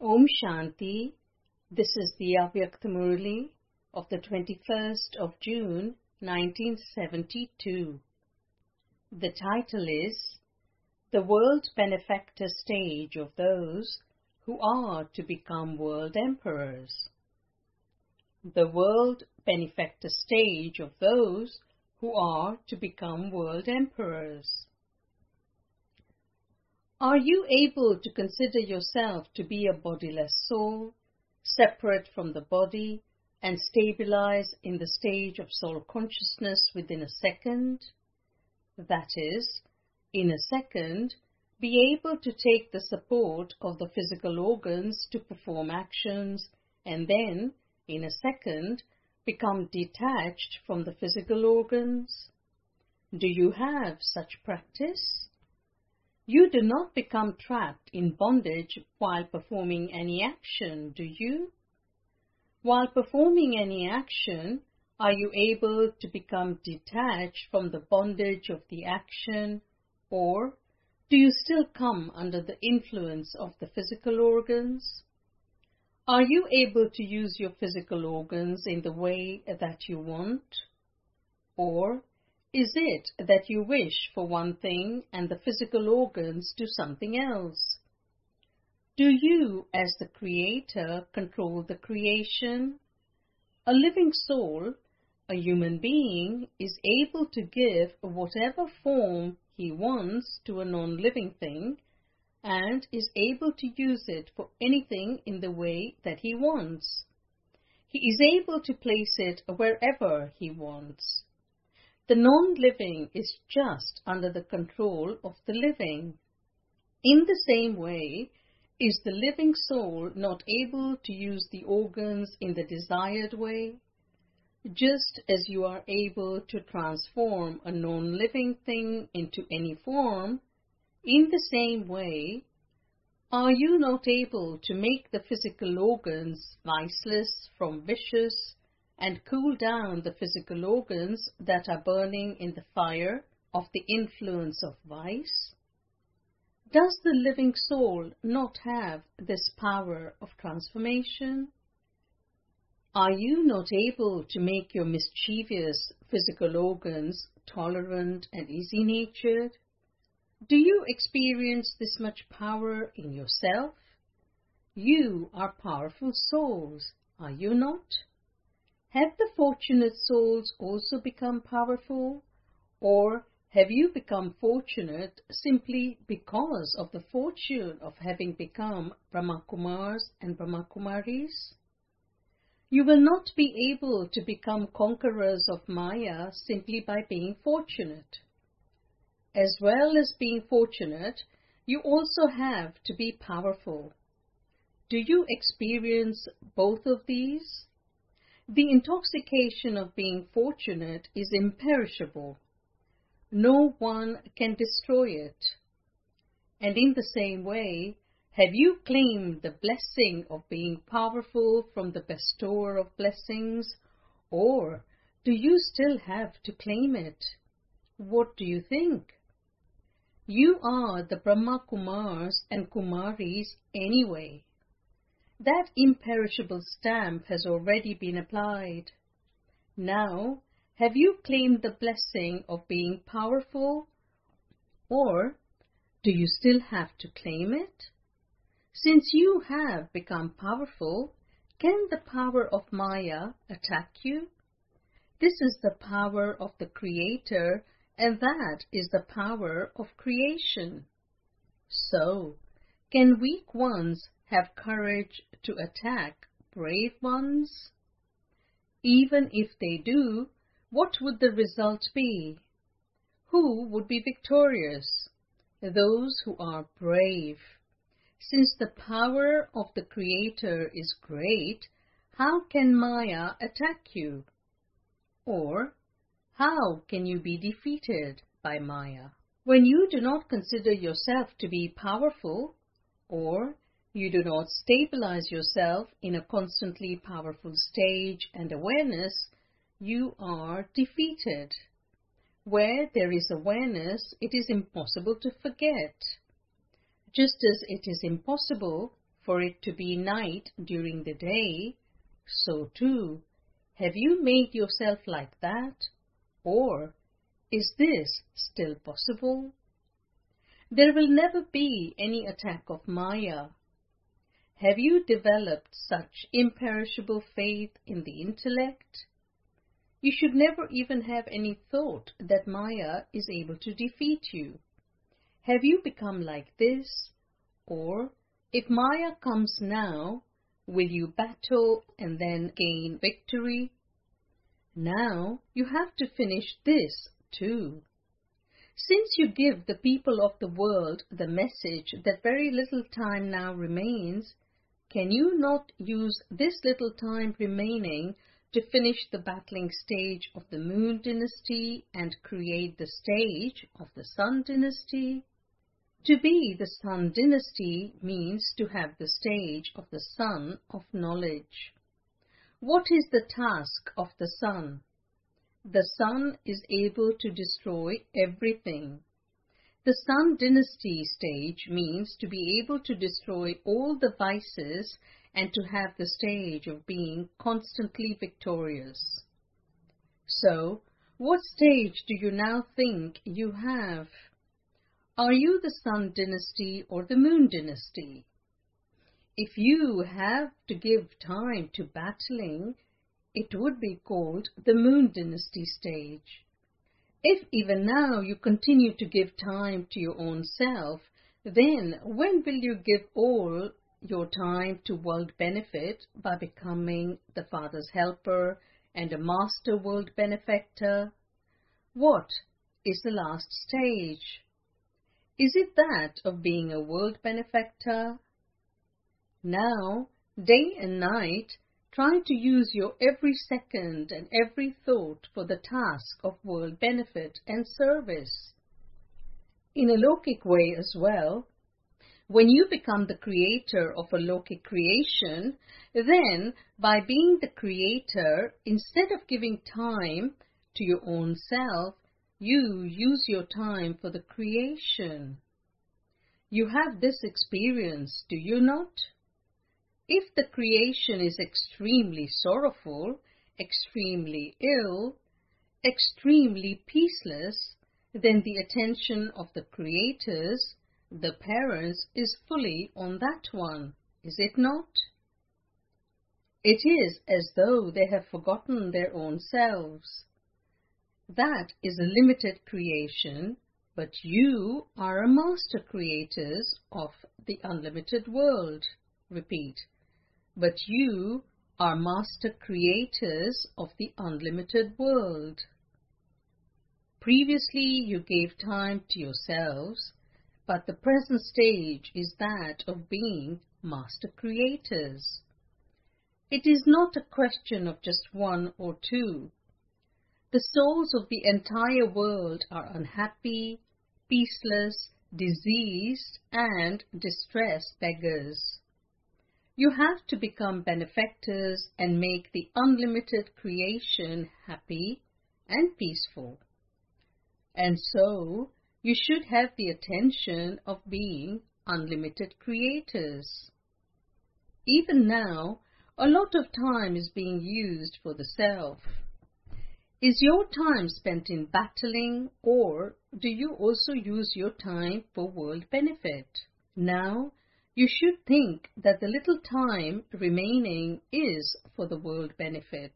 Om Shanti. This is the Avyakta Murli of the 21st of June, 1972. The title is The World Benefactor Stage of Those Who Are to Become World Emperors. The World Benefactor Stage of Those Who Are to Become World Emperors. Are you able to consider yourself to be a bodiless soul, separate from the body, and stabilize in the stage of soul consciousness within a second? That is, in a second, be able to take the support of the physical organs to perform actions, and then, in a second, become detached from the physical organs? Do you have such practice? You do not become trapped in bondage while performing any action, do you? While performing any action, are you able to become detached from the bondage of the action, or do you still come under the influence of the physical organs? Are you able to use your physical organs in the way that you want? Or is it that you wish for one thing and the physical organs do something else? Do you, as the Creator, control the creation? A living soul, a human being, is able to give whatever form he wants to a non-living thing and is able to use it for anything in the way that he wants. He is able to place it wherever he wants. The non-living is just under the control of the living. In the same way, is the living soul not able to use the organs in the desired way? Just as you are able to transform a non-living thing into any form, in the same way, are you not able to make the physical organs viceless from vicious, and cool down the physical organs that are burning in the fire of the influence of vice? Does the living soul not have this power of transformation? Are you not able to make your mischievous physical organs tolerant and easy-natured? Do you experience this much power in yourself? You are powerful souls, are you not? Have the fortunate souls also become powerful, or have you become fortunate simply because of the fortune of having become Brahmakumars and Brahmakumaris? You will not be able to become conquerors of Maya simply by being fortunate. As well as being fortunate, you also have to be powerful. Do you experience both of these? The intoxication of being fortunate is imperishable. No one can destroy it. And in the same way, have you claimed the blessing of being powerful from the bestower of blessings, or do you still have to claim it? What do you think? You are the Brahma Kumars and Kumaris anyway. That imperishable stamp has already been applied. Now, have you claimed the blessing of being powerful, or do you still have to claim it? Since you have become powerful, can the power of Maya attack you? This is the power of the Creator, and that is the power of creation. So, can weak ones have courage to attack brave ones? Even if they do, what would the result be? Who would be victorious? Those who are brave. Since the power of the Creator is great, how can Maya attack you? Or, how can you be defeated by Maya? When you do not consider yourself to be powerful, or you do not stabilize yourself in a constantly powerful stage and awareness, you are defeated. Where there is awareness, it is impossible to forget. Just as it is impossible for it to be night during the day, so too, have you made yourself like that? Or is this still possible? There will never be any attack of Maya. Have you developed such imperishable faith in the intellect? You should never even have any thought that Maya is able to defeat you. Have you become like this? Or, if Maya comes now, will you battle and then gain victory? Now you have to finish this too. Since you give the people of the world the message that very little time now remains, can you not use this little time remaining to finish the battling stage of the Moon Dynasty and create the stage of the Sun Dynasty? To be the Sun Dynasty means to have the stage of the Sun of Knowledge. What is the task of the Sun? The Sun is able to destroy everything. The Sun Dynasty stage means to be able to destroy all the vices and to have the stage of being constantly victorious. So, what stage do you now think you have? Are you the Sun Dynasty or the Moon Dynasty? If you have to give time to battling, it would be called the Moon Dynasty stage. If even now you continue to give time to your own self, then when will you give all your time to world benefit by becoming the Father's helper and a master world benefactor? What is the last stage? Is it that of being a world benefactor? Now, day and night, try to use your every second and every thought for the task of world benefit and service. In a Lokic way as well, when you become the creator of a Lokic creation, then by being the creator, instead of giving time to your own self, you use your time for the creation. You have this experience, do you not? If the creation is extremely sorrowful, extremely ill, extremely peaceless, then the attention of the creators, the parents, is fully on that one, is it not? It is as though they have forgotten their own selves. That is a limited creation, but you are a master creators of the unlimited world. Repeat. But you are master creators of the unlimited world. Previously you gave time to yourselves, but the present stage is that of being master creators. It is not a question of just one or two. The souls of the entire world are unhappy, peaceless, diseased, and distressed beggars. You have to become benefactors and make the unlimited creation happy and peaceful. And so, you should have the attention of being unlimited creators. Even now, a lot of time is being used for the self. Is your time spent in battling, or do you also use your time for world benefit? Now, you should think that the little time remaining is for the world benefit.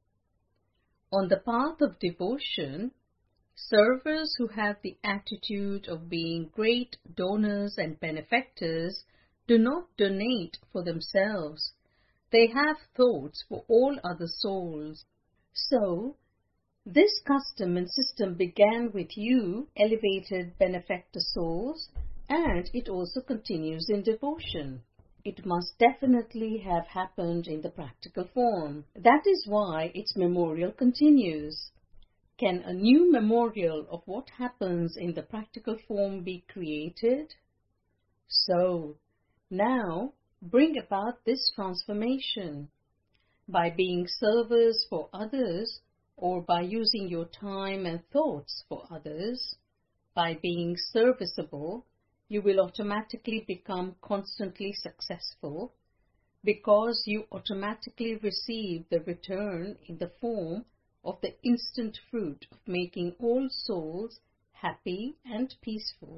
On the path of devotion, servers who have the attitude of being great donors and benefactors do not donate for themselves. They have thoughts for all other souls. So, this custom and system began with you, elevated benefactor souls, and it also continues in devotion. It must definitely have happened in the practical form. That is why its memorial continues. Can a new memorial of what happens in the practical form be created? So, now, bring about this transformation. By being servers for others, or by using your time and thoughts for others, by being serviceable, you will automatically become constantly successful because you automatically receive the return in the form of the instant fruit of making all souls happy and peaceful.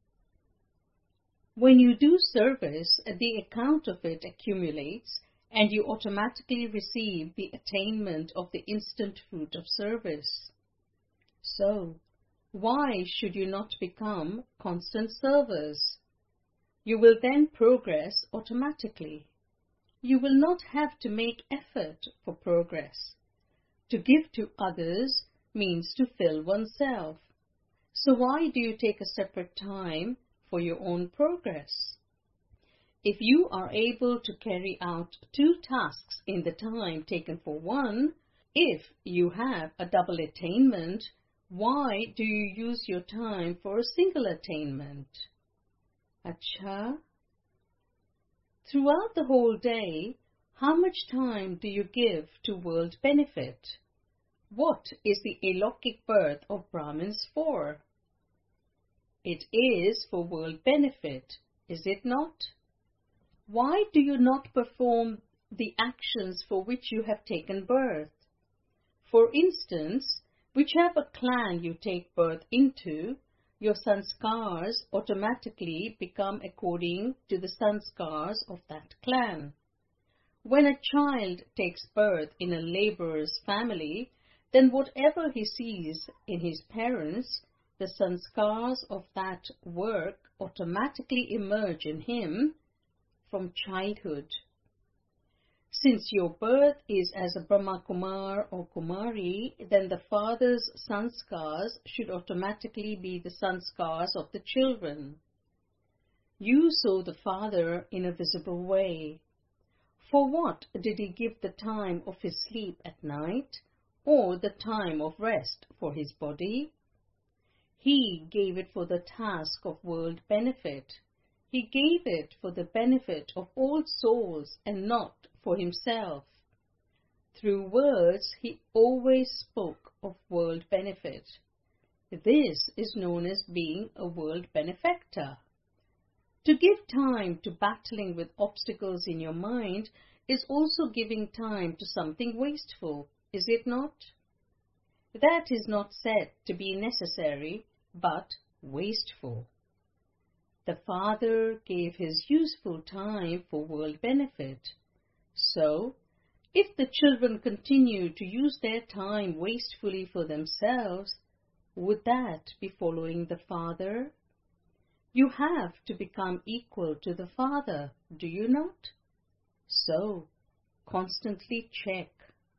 When you do service, the account of it accumulates and you automatically receive the attainment of the instant fruit of service. So, why should you not become constant servers? You will then progress automatically. You will not have to make effort for progress. To give to others means to fill oneself. So why do you take a separate time for your own progress? If you are able to carry out 2 tasks in the time taken for one, if you have a double attainment, why do you use your time for a single attainment? Acha. Throughout the whole day, how much time do you give to world benefit? What is the Alokik birth of Brahmins for? It is for world benefit, is it not? Why do you not perform the actions for which you have taken birth? For instance, whichever clan you take birth into, your sanskars automatically become according to the sanskars of that clan. When a child takes birth in a laborer's family, then whatever he sees in his parents, the sanskars of that work automatically emerge in him from childhood. Since your birth is as a Brahma Kumar or Kumari, then the father's sanskars should automatically be the sanskars of the children. You saw the father in a visible way. For what did he give the time of his sleep at night, or the time of rest for his body? He gave it for the task of world benefit. He gave it for the benefit of all souls and not for himself. Through words, he always spoke of world benefit. This is known as being a world benefactor. To give time to battling with obstacles in your mind is also giving time to something wasteful, is it not? That is not said to be necessary, but wasteful. The Father gave his useful time for world benefit. So, if the children continue to use their time wastefully for themselves, would that be following the Father? You have to become equal to the Father, do you not? So, constantly check.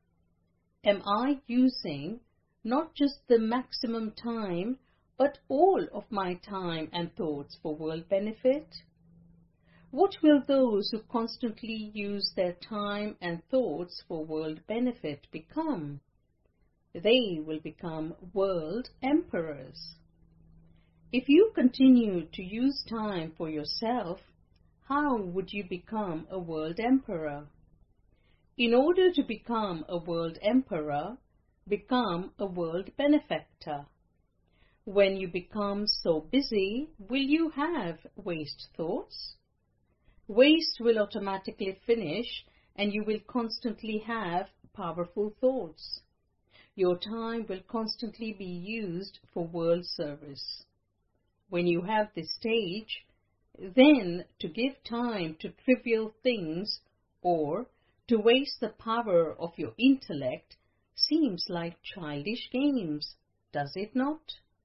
Am I using not just the maximum time, but all of my time and thoughts for world benefit? What will those who constantly use their time and thoughts for world benefit become? They will become world emperors. If you continue to use time for yourself, how would you become a world emperor? In order to become a world emperor, become a world benefactor. When you become so busy, will you have waste thoughts? Waste will automatically finish and you will constantly have powerful thoughts. Your time will constantly be used for world service. When you have this stage, then to give time to trivial things or to waste the power of your intellect seems like childish games, does it not?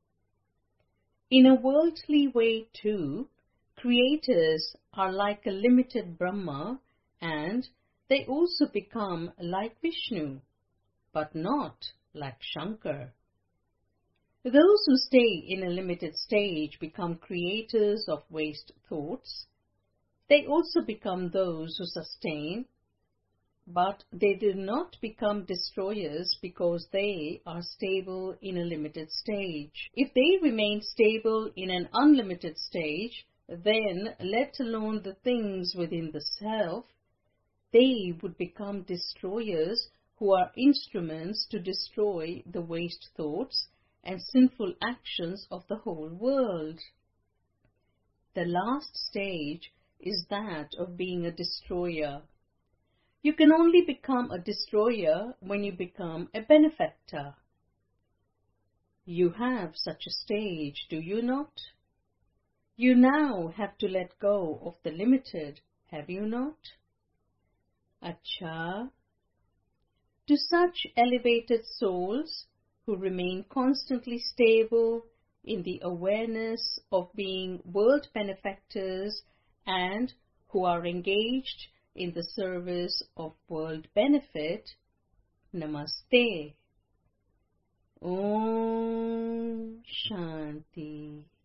In a worldly way too, creators are like a limited Brahma and they also become like Vishnu, but not like Shankar. Those who stay in a limited stage become creators of waste thoughts. They also become those who sustain, but they do not become destroyers because they are stable in a limited stage. If they remain stable in an unlimited stage, then, let alone the things within the self, they would become destroyers who are instruments to destroy the waste thoughts and sinful actions of the whole world. The last stage is that of being a destroyer. You can only become a destroyer when you become a benefactor. You have such a stage, do you not? You now have to let go of the limited, have you not? Acha. Do such elevated souls who remain constantly stable in the awareness of being world benefactors and who are engaged in the service of world benefit, Namaste. Om Shanti.